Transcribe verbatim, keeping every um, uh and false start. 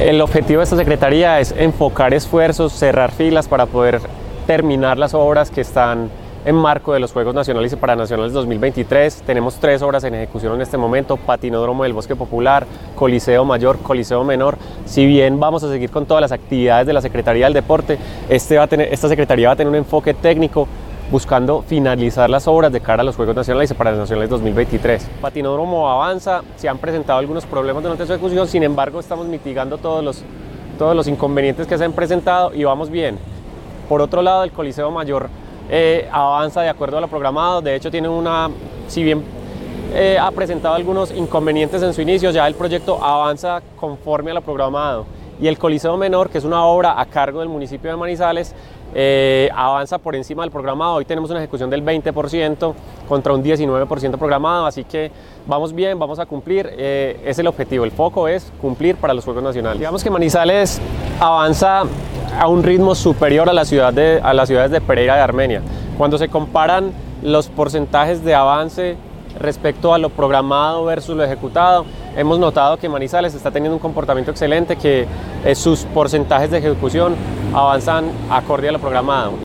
El objetivo de esta Secretaría es enfocar esfuerzos, cerrar filas para poder terminar las obras que están en marco de los Juegos Nacionales y Paranacionales dos mil veintitrés. Tenemos tres obras en ejecución en este momento: Patinódromo del Bosque Popular, Coliseo Mayor, Coliseo Menor. Si bien vamos a seguir con todas las actividades de la Secretaría del Deporte, este va a tener, esta Secretaría va a tener un enfoque técnico buscando finalizar las obras de cara a los Juegos Nacionales y Paranacionales dos mil veintitrés. Patinódromo avanza, se han presentado algunos problemas durante su ejecución, sin embargo estamos mitigando todos los, todos los inconvenientes que se han presentado y vamos bien. Por otro lado, el Coliseo Mayor eh, avanza de acuerdo a lo programado. De hecho tiene una, si bien eh, ha presentado algunos inconvenientes en su inicio, ya el proyecto avanza conforme a lo programado. Y el Coliseo Menor, que es una obra a cargo del municipio de Manizales, eh, avanza por encima del programado. Hoy tenemos una ejecución del veinte por ciento contra un diecinueve por ciento programado, así que vamos bien, vamos a cumplir. Eh, es el objetivo, el foco es cumplir para los Juegos Nacionales. Digamos que Manizales avanza a un ritmo superior a, la ciudad de, a las ciudades de Pereira y Armenia. Cuando se comparan los porcentajes de avance respecto a lo programado versus lo ejecutado, hemos notado que Manizales está teniendo un comportamiento excelente, que eh, sus porcentajes de ejecución avanzan acorde a lo programado.